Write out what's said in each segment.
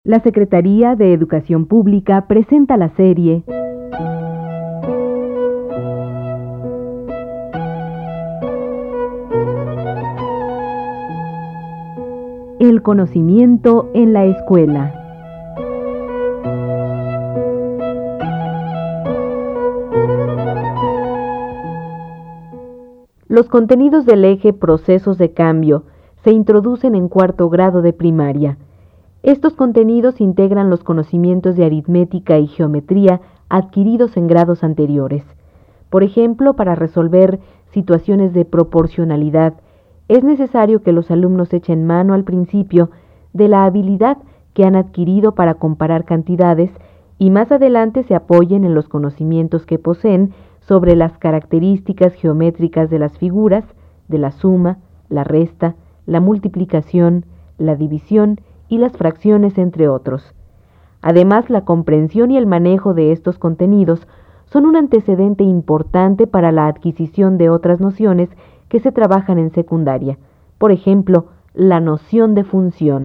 La Secretaría de Educación Pública presenta la serie El conocimiento en la escuela. Los contenidos del eje Procesos de Cambio se introducen en cuarto grado de primaria. Estos contenidos integran los conocimientos de aritmética y geometría adquiridos en grados anteriores. Por ejemplo, para resolver situaciones de proporcionalidad, es necesario que los alumnos echen mano al principio de la habilidad que han adquirido para comparar cantidades y más adelante se apoyen en los conocimientos que poseen sobre las características geométricas de las figuras, de la suma, la resta, la multiplicación, la división y las fracciones, entre otros. Además, la comprensión y el manejo de estos contenidos son un antecedente importante para la adquisición de otras nociones que se trabajan en secundaria. Por ejemplo, la noción de función.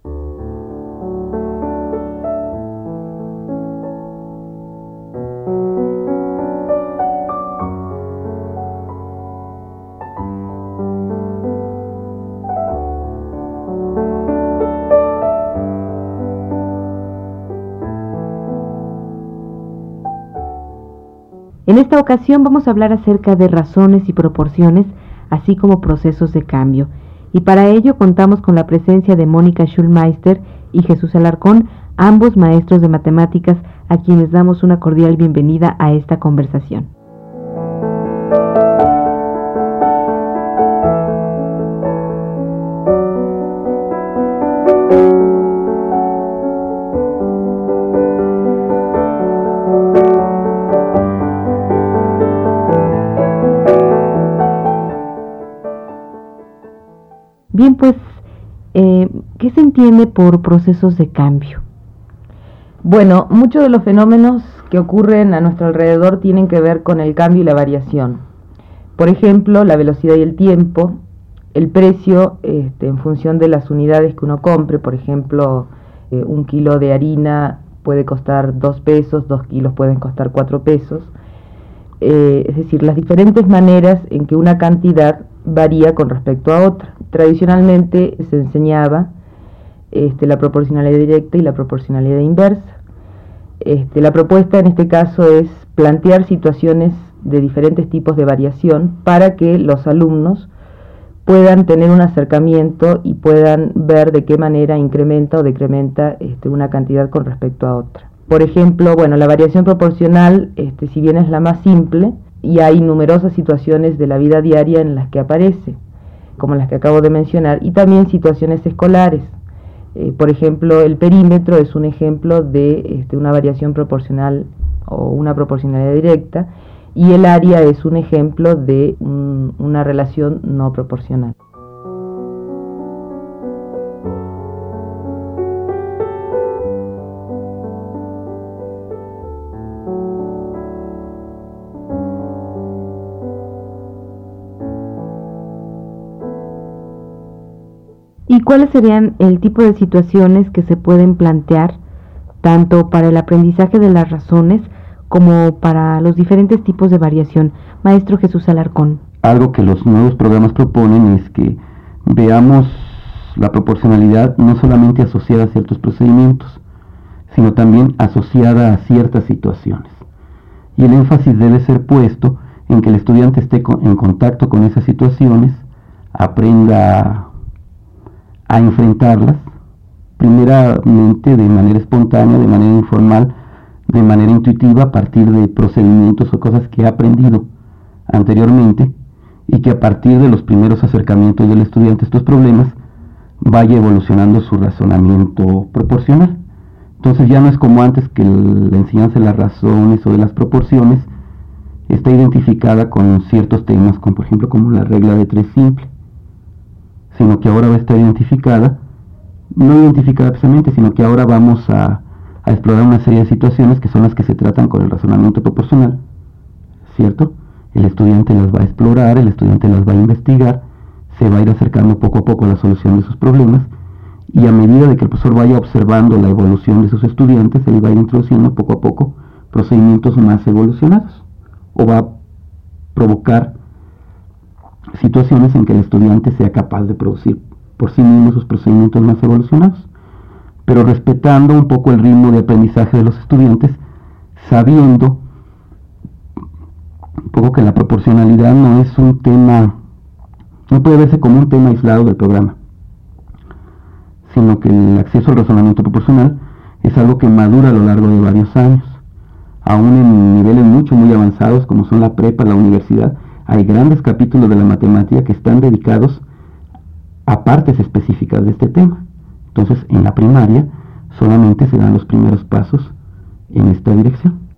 En esta ocasión vamos a hablar acerca de razones y proporciones, así como procesos de cambio. Y para ello contamos con la presencia de Mónica Schulmeister y Jesús Alarcón, ambos maestros de matemáticas, a quienes damos una cordial bienvenida a esta conversación. Bien, pues, ¿qué se entiende por procesos de cambio? Bueno, muchos de los fenómenos que ocurren a nuestro alrededor tienen que ver con el cambio y la variación. Por ejemplo, la velocidad y el tiempo, el precio en función de las unidades que uno compre. Por ejemplo, 1 kilo de harina puede costar 2 pesos, 2 kilos pueden costar 4 pesos. Es decir, las diferentes maneras en que una cantidad varía con respecto a otra. Tradicionalmente se enseñaba la proporcionalidad directa y la proporcionalidad inversa. La propuesta en este caso es plantear situaciones de diferentes tipos de variación para que los alumnos puedan tener un acercamiento y puedan ver de qué manera incrementa o decrementa una cantidad con respecto a otra. Por ejemplo, la variación proporcional, si bien es la más simple, y hay numerosas situaciones de la vida diaria en las que aparece, como las que acabo de mencionar, y también situaciones escolares. Por ejemplo, el perímetro es un ejemplo de una variación proporcional o una proporcionalidad directa, y el área es un ejemplo de una relación no proporcional. ¿Y cuáles serían el tipo de situaciones que se pueden plantear tanto para el aprendizaje de las razones como para los diferentes tipos de variación? Maestro Jesús Alarcón. Algo que los nuevos programas proponen es que veamos la proporcionalidad no solamente asociada a ciertos procedimientos, sino también asociada a ciertas situaciones. Y el énfasis debe ser puesto en que el estudiante esté en contacto con esas situaciones, aprenda a enfrentarlas, primeramente de manera espontánea, de manera informal, de manera intuitiva, a partir de procedimientos o cosas que ha aprendido anteriormente, y que a partir de los primeros acercamientos del estudiante a estos problemas vaya evolucionando su razonamiento proporcional. Entonces ya no es como antes, que la enseñanza de las razones o de las proporciones está identificada con ciertos temas, como por ejemplo como la regla de 3 simple, sino que ahora va a estar no identificada precisamente, sino que ahora vamos a explorar una serie de situaciones que son las que se tratan con el razonamiento proporcional, ¿cierto? El estudiante las va a explorar, el estudiante las va a investigar, se va a ir acercando poco a poco a la solución de sus problemas, y a medida de que el profesor vaya observando la evolución de sus estudiantes, él va a ir introduciendo poco a poco procedimientos más evolucionados, o va a provocar situaciones en que el estudiante sea capaz de producir por sí mismo sus procedimientos más evolucionados, pero respetando un poco el ritmo de aprendizaje de los estudiantes, sabiendo un poco que la proporcionalidad no es un tema, no puede verse como un tema aislado del programa, sino que el acceso al razonamiento proporcional es algo que madura a lo largo de varios años. Aún en niveles muy avanzados, como son la prepa, la universidad, hay grandes capítulos de la matemática que están dedicados a partes específicas de este tema. Entonces, en la primaria solamente se dan los primeros pasos en esta dirección.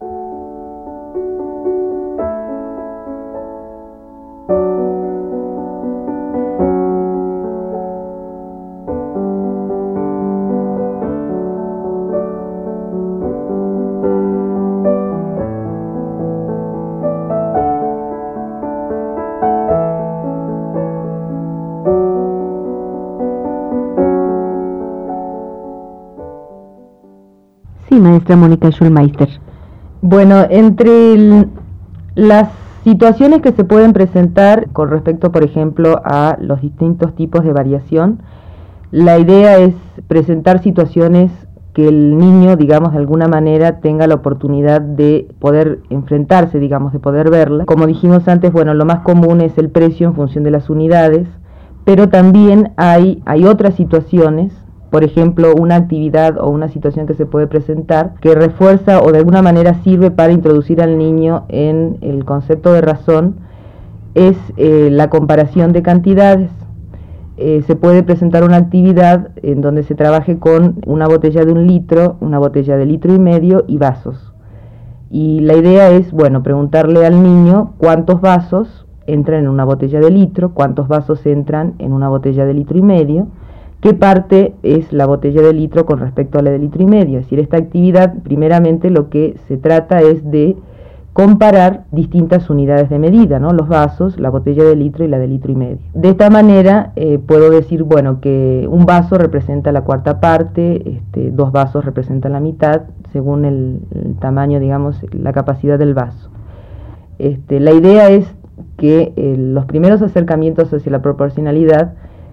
Sí, maestra Mónica Schulmeister. Bueno, entre las situaciones que se pueden presentar con respecto, por ejemplo, a los distintos tipos de variación, la idea es presentar situaciones que el niño, digamos, de alguna manera tenga la oportunidad de poder enfrentarse, digamos, de poder verla. Como dijimos antes, bueno, lo más común es el precio en función de las unidades, pero también hay otras situaciones. Por ejemplo, una actividad o una situación que se puede presentar que refuerza o de alguna manera sirve para introducir al niño en el concepto de razón es la comparación de cantidades. Se puede presentar una actividad en donde se trabaje con una botella de 1 litro, una botella de 1,5 litros y vasos. Y la idea es, bueno, preguntarle al niño cuántos vasos entran en una botella de litro, cuántos vasos entran en una botella de 1,5 litros, qué parte es la botella de litro con respecto a la de 1,5 litros. Es decir, esta actividad, primeramente, lo que se trata es de comparar distintas unidades de medida, ¿no? Los vasos, la botella de litro y la de 1,5 litros. De esta manera, puedo decir, bueno, que un vaso representa la cuarta parte, 2 vasos representan la mitad, según el tamaño, digamos, la capacidad del vaso. La idea es que los primeros acercamientos hacia la proporcionalidad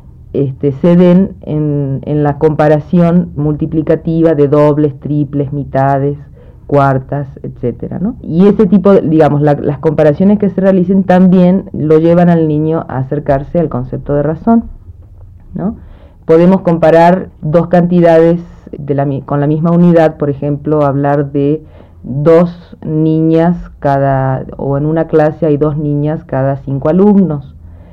se den en la comparación multiplicativa de dobles, triples, mitades, cuartas, etcétera, ¿no? Y ese tipo, digamos, las comparaciones que se realicen también lo llevan al niño a acercarse al concepto de razón, ¿no? Podemos comparar dos cantidades con la misma unidad, por ejemplo, hablar de 2 niñas o en una clase hay 2 niñas cada 5 alumnos.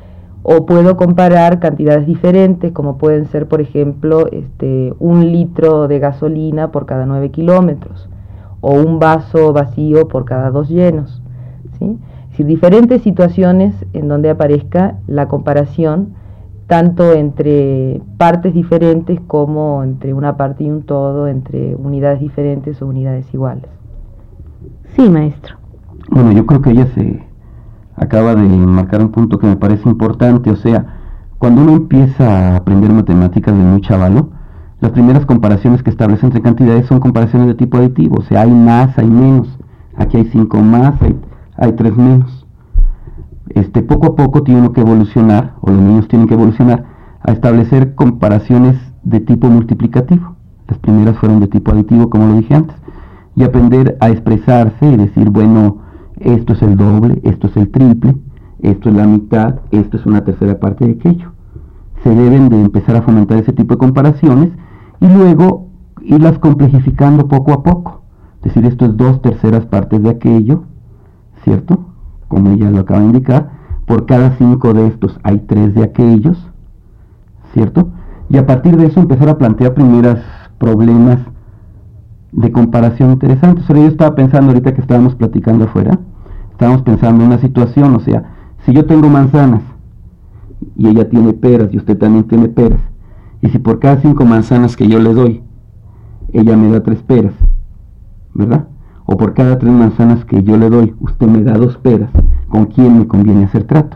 O puedo comparar cantidades diferentes, como pueden ser, por ejemplo, 1 litro de gasolina por cada 9 kilómetros, o un vaso vacío por cada 2 llenos, ¿sí? Es decir, diferentes situaciones en donde aparezca la comparación, tanto entre partes diferentes como entre una parte y un todo, entre unidades diferentes o unidades iguales. Sí, maestro. Bueno, yo creo que ella acaba de marcar un punto que me parece importante. O sea, cuando uno empieza a aprender matemáticas de muy chavalo, las primeras comparaciones que establece entre cantidades son comparaciones de tipo aditivo. O sea, hay más, hay menos. Aquí hay 5 más, hay 3 menos. Poco a poco tiene uno que evolucionar, o los niños tienen que evolucionar, a establecer comparaciones de tipo multiplicativo. Las primeras fueron de tipo aditivo, como lo dije antes, y aprender a expresarse y decir, bueno, esto es el doble, esto es el triple, esto es la mitad, esto es una tercera parte de aquello. Se deben de empezar a fomentar ese tipo de comparaciones y luego irlas complejificando poco a poco. Es decir, esto es 2/3 partes de aquello, ¿cierto? Como ella lo acaba de indicar, por cada 5 de estos hay 3 de aquellos, ¿cierto? Y a partir de eso empezar a plantear primeros problemas de comparación interesantes. Yo estaba pensando ahorita que estábamos platicando afuera, estábamos pensando en una situación, o sea, si yo tengo manzanas y ella tiene peras y usted también tiene peras, y si por cada 5 manzanas que yo le doy, ella me da 3 peras, ¿verdad? O por cada 3 manzanas que yo le doy, usted me da 2 peras, ¿con quién me conviene hacer trato?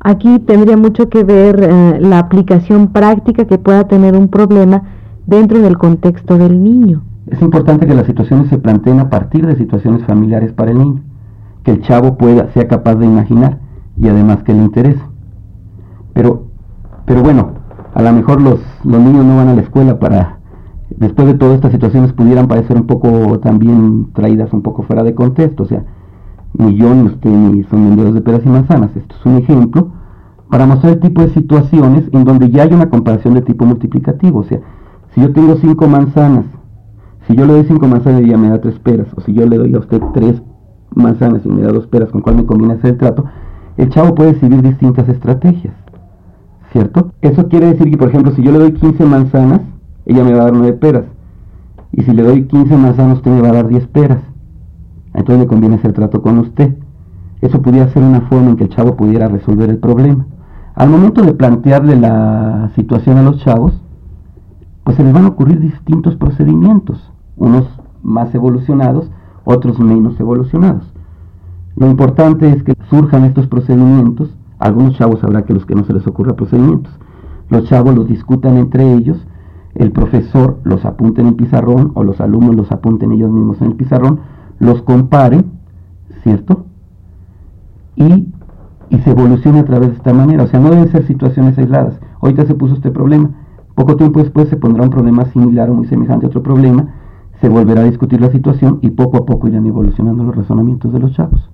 Aquí tendría mucho que ver la aplicación práctica que pueda tener un problema dentro del contexto del niño. Es importante que las situaciones se planteen a partir de situaciones familiares para el niño, que el chavo sea capaz de imaginar y además que le interese. Pero bueno, a lo mejor los niños no van a la escuela después de todas estas situaciones pudieran parecer un poco también traídas un poco fuera de contexto, o sea, ni yo ni usted ni son vendedores de peras y manzanas. Esto es un ejemplo para mostrar el tipo de situaciones en donde ya hay una comparación de tipo multiplicativo, o sea, si yo tengo 5 manzanas, si yo le doy 5 manzanas y ella me da 3 peras, o si yo le doy a usted 3 manzanas y me da 2 peras, ¿con cuál me conviene hacer el trato? El chavo puede decidir distintas estrategias, ¿cierto? Eso quiere decir que, por ejemplo, si yo le doy 15 manzanas, ella me va a dar 9 peras, y si le doy 15 manzanas, usted me va a dar 10 peras, entonces me conviene hacer trato con usted. Eso pudiera ser una forma en que el chavo pudiera resolver el problema. Al momento de plantearle la situación a los chavos, pues se les van a ocurrir distintos procedimientos, unos más evolucionados, otros menos evolucionados. Lo importante es que surjan estos procedimientos. Algunos chavos habrá que los que no se les ocurra procedimientos. Los chavos los discutan entre ellos, el profesor los apunte en el pizarrón o los alumnos los apunten ellos mismos en el pizarrón, los comparen, ¿cierto? Y se evolucione a través de esta manera. O sea, no deben ser situaciones aisladas. Ahorita se puso este problema, poco tiempo después se pondrá un problema similar o muy semejante a otro problema, se volverá a discutir la situación y poco a poco irán evolucionando los razonamientos de los chavos.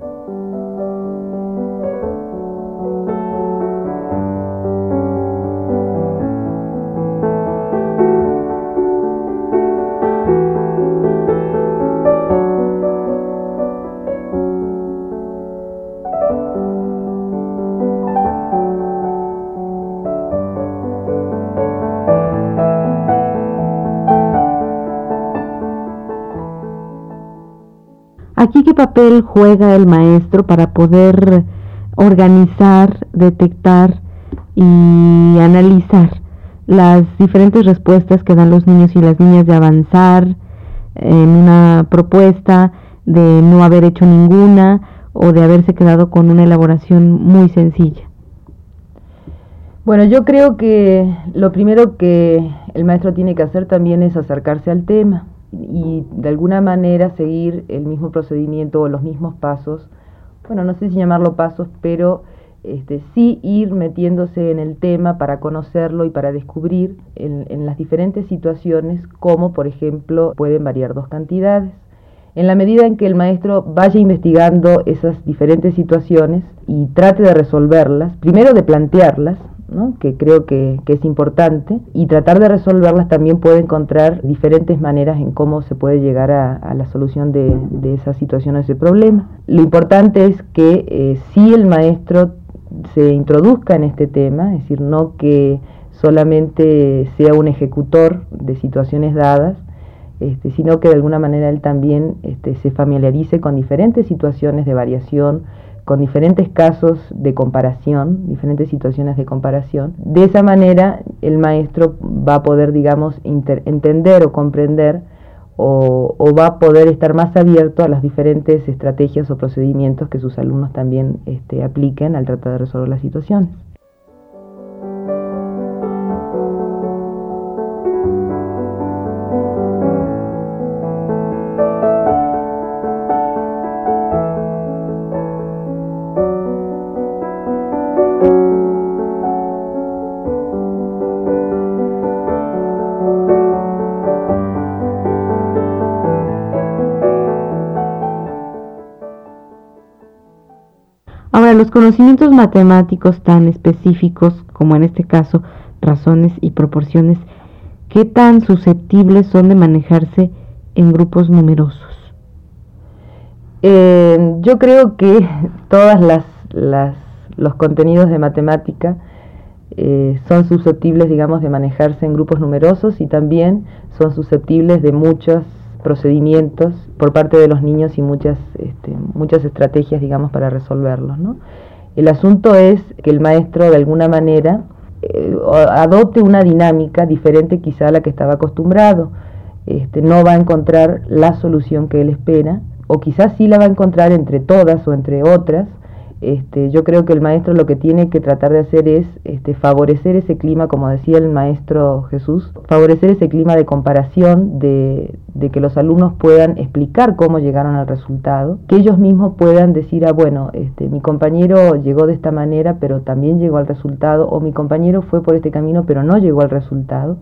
Aquí, ¿qué papel juega el maestro para poder organizar, detectar y analizar las diferentes respuestas que dan los niños y las niñas de avanzar en una propuesta, de no haber hecho ninguna o de haberse quedado con una elaboración muy sencilla? Bueno, yo creo que lo primero que el maestro tiene que hacer también es acercarse al tema y de alguna manera seguir el mismo procedimiento o los mismos pasos, bueno, no sé si llamarlo pasos, pero sí ir metiéndose en el tema para conocerlo y para descubrir en las diferentes situaciones cómo, por ejemplo, pueden variar dos cantidades. En la medida en que el maestro vaya investigando esas diferentes situaciones y trate de resolverlas, primero de plantearlas, ¿no?, que creo que es importante, y tratar de resolverlas, también puede encontrar diferentes maneras en cómo se puede llegar a la solución de esa situación o ese problema. Lo importante es que si el maestro se introduzca en este tema, es decir, no que solamente sea un ejecutor de situaciones dadas, sino que de alguna manera él también se familiarice con diferentes situaciones de variación, con diferentes casos de comparación, diferentes situaciones de comparación. De esa manera el maestro va a poder, digamos, entender o comprender o va a poder estar más abierto a las diferentes estrategias o procedimientos que sus alumnos también apliquen al tratar de resolver las situaciones. Ahora, los conocimientos matemáticos tan específicos como en este caso razones y proporciones, ¿qué tan susceptibles son de manejarse en grupos numerosos? Yo creo que todas los contenidos de matemática son susceptibles, digamos, de manejarse en grupos numerosos, y también son susceptibles de muchos procedimientos por parte de los niños y muchas estrategias, digamos, para resolverlos, ¿no? El asunto es que el maestro de alguna manera adopte una dinámica diferente quizá a la que estaba acostumbrado. No va a encontrar la solución que él espera, o quizás sí la va a encontrar entre todas o entre otras, Yo creo que el maestro lo que tiene que tratar de hacer es favorecer ese clima, como decía el maestro Jesús, favorecer ese clima de comparación, de que los alumnos puedan explicar cómo llegaron al resultado, que ellos mismos puedan decir, bueno, mi compañero llegó de esta manera, pero también llegó al resultado, o mi compañero fue por este camino, pero no llegó al resultado.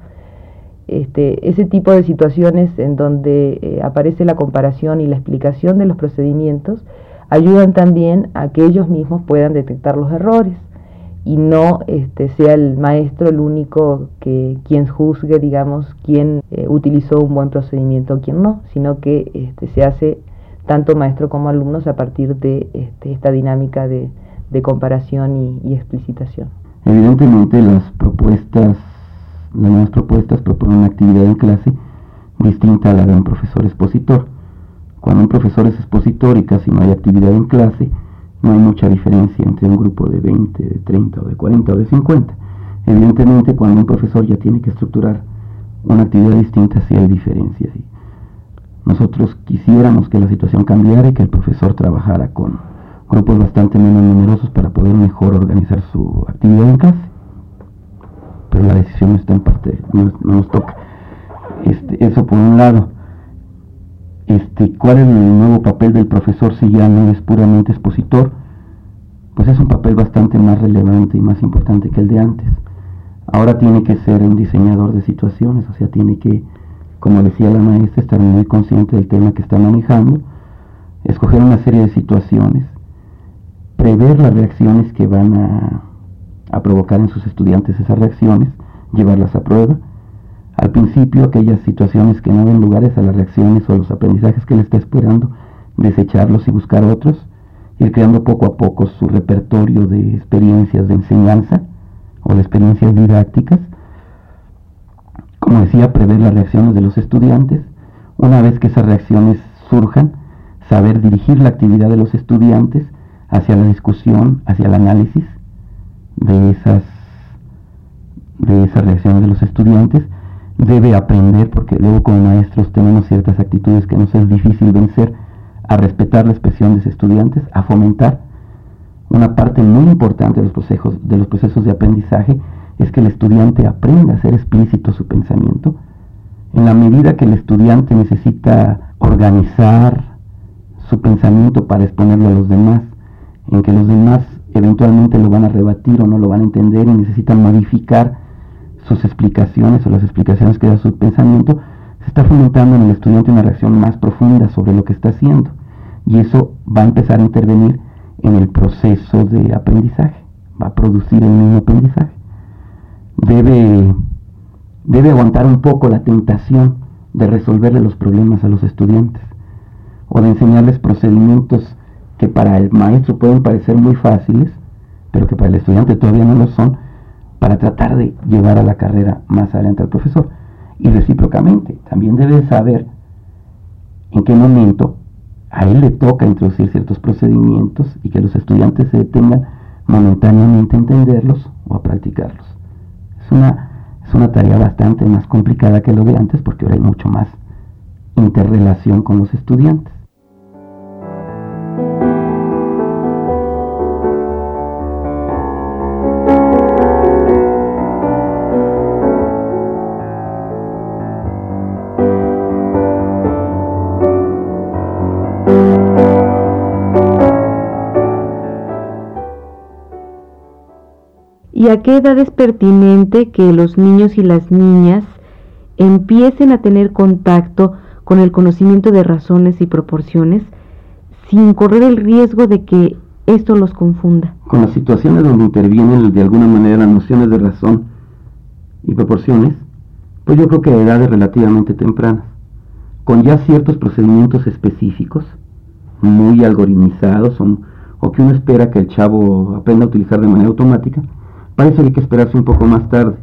Ese tipo de situaciones en donde aparece la comparación y la explicación de los procedimientos ayudan también a que ellos mismos puedan detectar los errores y no sea el maestro el único quien juzgue, digamos, quién utilizó un buen procedimiento o quién no, sino que se hace tanto maestro como alumnos a partir de esta dinámica de comparación y explicitación. Evidentemente las nuevas propuestas proponen una actividad en clase distinta a la de un profesor expositor. Cuando un profesor es expositor y casi no hay actividad en clase, no hay mucha diferencia entre un grupo de 20, de 30 o de 40 o de 50. Evidentemente, cuando un profesor ya tiene que estructurar una actividad distinta, sí hay diferencias. Nosotros quisiéramos que la situación cambiara y que el profesor trabajara con grupos bastante menos numerosos para poder mejor organizar su actividad en clase. Pero la decisión está en parte, no nos toca. Eso por un lado. ¿Cuál es el nuevo papel del profesor si ya no es puramente expositor? Pues es un papel bastante más relevante y más importante que el de antes. Ahora tiene que ser un diseñador de situaciones, o sea, tiene que, como decía la maestra, estar muy consciente del tema que está manejando, escoger una serie de situaciones, prever las reacciones que van a provocar en sus estudiantes esas reacciones, llevarlas a prueba. Al principio, aquellas situaciones que no den lugares a las reacciones o a los aprendizajes que él está esperando, desecharlos y buscar otros, ir creando poco a poco su repertorio de experiencias de enseñanza o de experiencias didácticas. Como decía, prever las reacciones de los estudiantes. Una vez que esas reacciones surjan, saber dirigir la actividad de los estudiantes hacia la discusión, hacia el análisis de esas reacciones de los estudiantes. Debe aprender, porque luego como maestros tenemos ciertas actitudes que nos es difícil vencer, a respetar la expresión de los estudiantes, a fomentar. Una parte muy importante de los procesos de aprendizaje es que el estudiante aprenda a hacer explícito su pensamiento. En la medida que el estudiante necesita organizar su pensamiento para exponerlo a los demás, en que los demás eventualmente lo van a rebatir o no lo van a entender y necesitan modificar sus explicaciones o las explicaciones que da su pensamiento, se está fomentando en el estudiante una reacción más profunda sobre lo que está haciendo, y eso va a empezar a intervenir en el proceso de aprendizaje, va a producir el mismo aprendizaje. Debe aguantar un poco la tentación de resolverle los problemas a los estudiantes o de enseñarles procedimientos que para el maestro pueden parecer muy fáciles, pero que para el estudiante todavía no lo son, para tratar de llevar a la carrera más adelante al profesor. Y recíprocamente, también debe saber en qué momento a él le toca introducir ciertos procedimientos y que los estudiantes se detengan momentáneamente a entenderlos o a practicarlos. Es una tarea bastante más complicada que lo de antes, porque ahora hay mucho más interrelación con los estudiantes. ¿Y a qué edad es pertinente que los niños y las niñas empiecen a tener contacto con el conocimiento de razones y proporciones sin correr el riesgo de que esto los confunda? Con las situaciones donde intervienen de alguna manera las nociones de razón y proporciones, pues yo creo que a edades relativamente tempranas, con ya ciertos procedimientos específicos, muy algoritmizados o que uno espera que el chavo aprenda a utilizar de manera automática, parece que hay que esperarse un poco más tarde.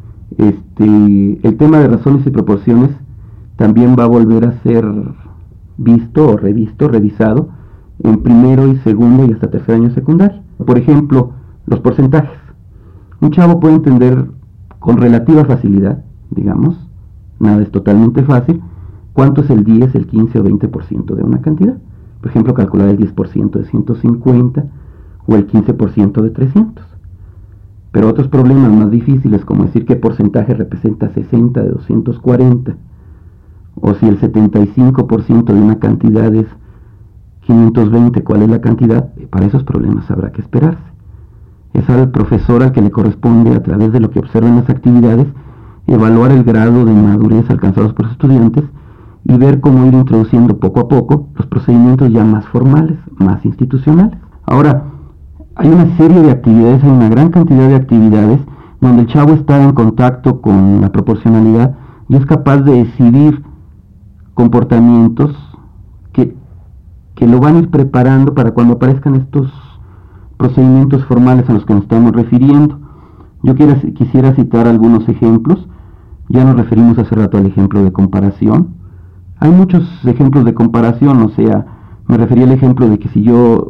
El tema de razones y proporciones también va a volver a ser visto o revisado en primero y segundo y hasta tercer año secundario. Por ejemplo, los porcentajes. Un chavo puede entender con relativa facilidad, digamos, nada es totalmente fácil, cuánto es el 10, el 15 o 20% de una cantidad. Por ejemplo, calcular el 10% de 150, o el 15% de 300. Pero otros problemas más difíciles, como decir qué porcentaje representa 60 de 240, o si el 75% de una cantidad es 520, ¿cuál es la cantidad? Para esos problemas habrá que esperarse. Es al profesor al que le corresponde, a través de lo que observa en las actividades, evaluar el grado de madurez alcanzados por los estudiantes y ver cómo ir introduciendo poco a poco los procedimientos ya más formales, más institucionales. Ahora, hay una serie de actividades, hay una gran cantidad de actividades donde el chavo está en contacto con la proporcionalidad y es capaz de decidir comportamientos que lo van a ir preparando para cuando aparezcan estos procedimientos formales a los que nos estamos refiriendo. Yo quisiera citar algunos ejemplos. Ya nos referimos hace rato al ejemplo de comparación. Hay muchos ejemplos de comparación, o sea, me refería al ejemplo de que si yo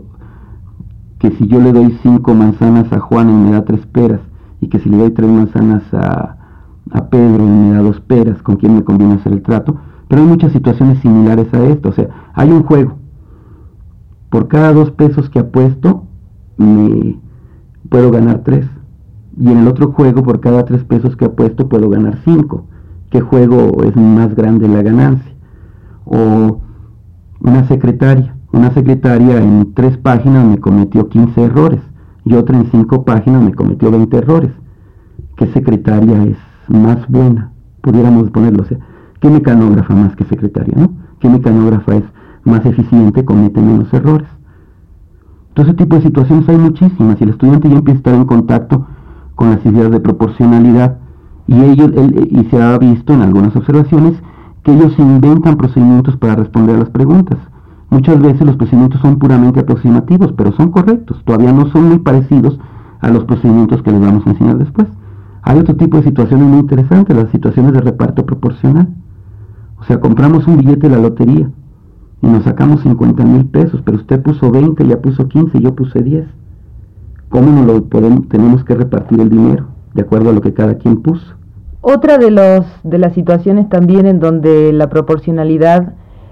le doy 5 manzanas a Juan y me da 3 peras, y que si le doy 3 manzanas a Pedro y me da 2 peras, ¿con quién me conviene hacer el trato? Pero hay muchas situaciones similares a esto, o sea, hay un juego. Por cada 2 pesos que apuesto, me puedo ganar 3. Y en el otro juego, por cada 3 pesos que apuesto, puedo ganar 5. ¿Qué juego es más grande la ganancia? O una secretaria. Una secretaria en 3 páginas me cometió 15 errores. Y otra en 5 páginas me cometió 20 errores. ¿Qué secretaria es más buena? Pudiéramos ponerlo, o sea, ¿qué mecanógrafa más que secretaria, no? ¿Qué mecanógrafa es más eficiente, comete menos errores? Todo ese tipo de situaciones hay muchísimas, y el estudiante ya empieza a estar en contacto con las ideas de proporcionalidad, y se ha visto en algunas observaciones que ellos inventan procedimientos para responder a las preguntas. Muchas veces los procedimientos son puramente aproximativos, pero son correctos, todavía no son muy parecidos a los procedimientos que les vamos a enseñar después. Hay otro tipo de situaciones muy interesantes, las situaciones de reparto proporcional. O sea, compramos un billete de la lotería y nos sacamos 50,000 pesos, pero usted puso 20, ella puso 15 y yo puse 10. ¿Cómo tenemos que repartir el dinero? De acuerdo a lo que cada quien puso. Otra de las situaciones también en donde la proporcionalidad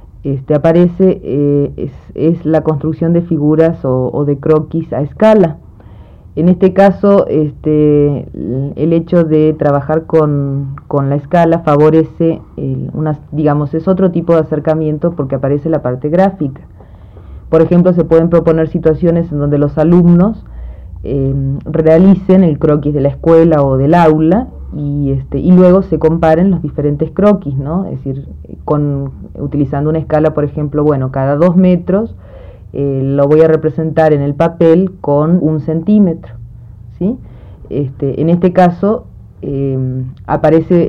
aparece es la construcción de figuras o de croquis a escala. En este caso, el hecho de trabajar con la escala favorece, es otro tipo de acercamiento porque aparece la parte gráfica. Por ejemplo, se pueden proponer situaciones en donde los alumnos realicen el croquis de la escuela o del aula y luego se comparen los diferentes croquis, ¿no? Es decir, utilizando una escala, por ejemplo, cada 2 metros lo voy a representar en el papel con 1 centímetro, ¿sí? En este caso aparece,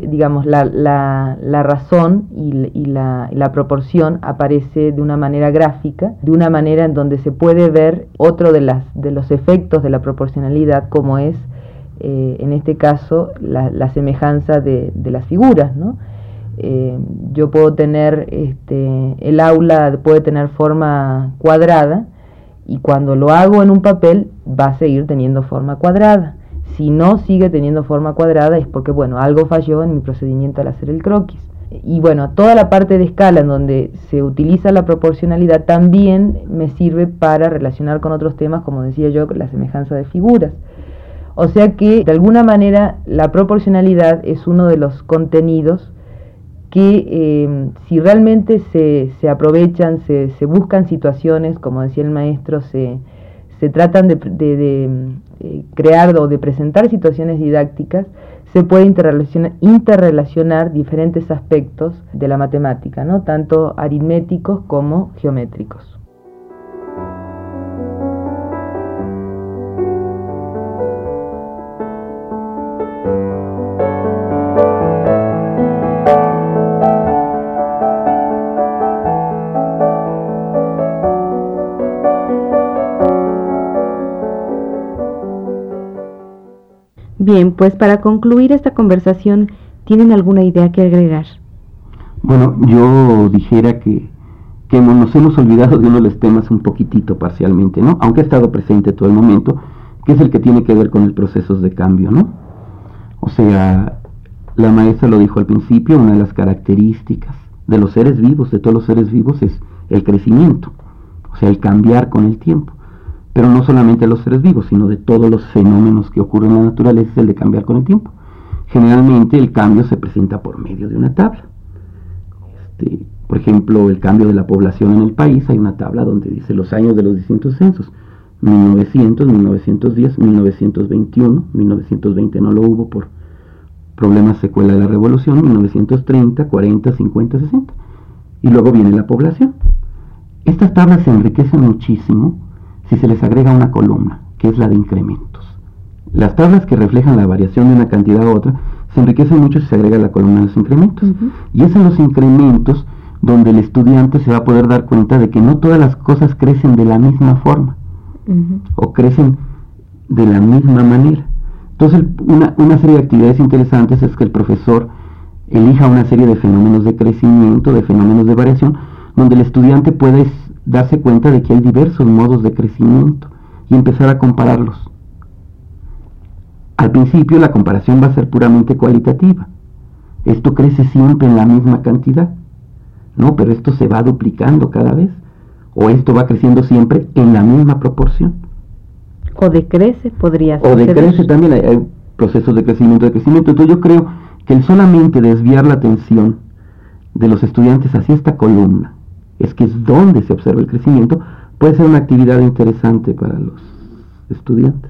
la razón y la proporción aparece de una manera gráfica, de una manera en donde se puede ver otro de los efectos de la proporcionalidad, como es, en este caso, la semejanza de las figuras, ¿no? Yo puedo tener, el aula puede tener forma cuadrada, y cuando lo hago en un papel va a seguir teniendo forma cuadrada. Si no sigue teniendo forma cuadrada es porque, algo falló en mi procedimiento al hacer el croquis. Y toda la parte de escala en donde se utiliza la proporcionalidad también me sirve para relacionar con otros temas, como decía yo, la semejanza de figuras. O sea que, de alguna manera, la proporcionalidad es uno de los contenidos que si realmente se aprovechan, se buscan situaciones, como decía el maestro, se tratan de crear o de presentar situaciones didácticas, se puede interrelacionar diferentes aspectos de la matemática, ¿no? Tanto aritméticos como geométricos. Bien, pues para concluir esta conversación, ¿tienen alguna idea que agregar? Bueno, yo dijera que nos hemos olvidado de uno de los temas un poquitito parcialmente, ¿no? Aunque ha estado presente todo el momento, que es el que tiene que ver con el proceso de cambio, ¿no? O sea, la maestra lo dijo al principio, una de las características de los seres vivos, de todos los seres vivos, es el crecimiento, o sea, el cambiar con el tiempo. pero no solamente de los seres vivos, sino de todos los fenómenos que ocurren en la naturaleza, es el de cambiar con el tiempo. Generalmente el cambio se presenta por medio de una tabla. Por ejemplo, el cambio de la población en el país, hay una tabla donde dice los años de los distintos censos: 1900, 1910, 1921, 1920 no lo hubo por problemas secuela de la revolución, 1930, 40, 50, 60, y luego viene la población. Estas tablas se enriquecen muchísimo si se les agrega una columna, que es la de incrementos. Las tablas que reflejan la variación de una cantidad a otra se enriquecen mucho si se agrega la columna de los incrementos. Y es en los incrementos donde el estudiante se va a poder dar cuenta de que no todas las cosas crecen de la misma forma o crecen de la misma manera. Entonces, una serie de actividades interesantes es que el profesor elija una serie de fenómenos de crecimiento, de fenómenos de variación, donde el estudiante puede darse cuenta de que hay diversos modos de crecimiento y empezar a compararlos. Al principio la comparación va a ser puramente cualitativa. Esto crece siempre en la misma cantidad. No, pero esto se va duplicando cada vez. O esto va creciendo siempre en la misma proporción. O decrece, podría ser. O decrece también, hay procesos de crecimiento. Entonces yo creo que el solamente desviar la atención de los estudiantes hacia esta columna, es que es donde se observa el crecimiento, puede ser una actividad interesante para los estudiantes.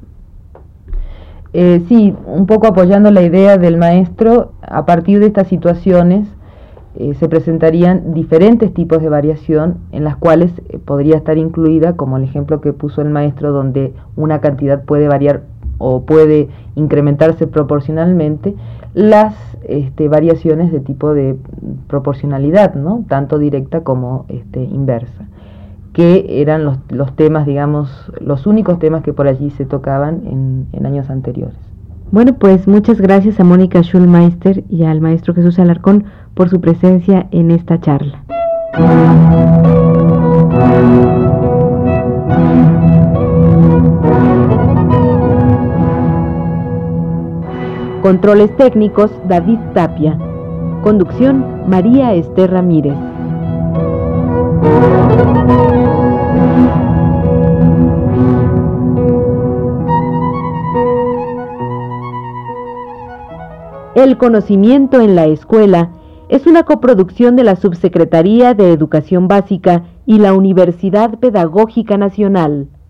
Sí, un poco apoyando la idea del maestro, a partir de estas situaciones se presentarían diferentes tipos de variación en las cuales podría estar incluida, como el ejemplo que puso el maestro, donde una cantidad puede variar o puede incrementarse proporcionalmente, las variaciones de tipo de proporcionalidad, ¿no? Tanto directa como inversa, que eran los temas, digamos, los únicos temas que por allí se tocaban en años anteriores. Bueno, pues muchas gracias a Mónica Schulmeister y al maestro Jesús Alarcón por su presencia en esta charla. Controles técnicos, David Tapia. Conducción, María Esther Ramírez. El conocimiento en la escuela es una coproducción de la Subsecretaría de Educación Básica y la Universidad Pedagógica Nacional.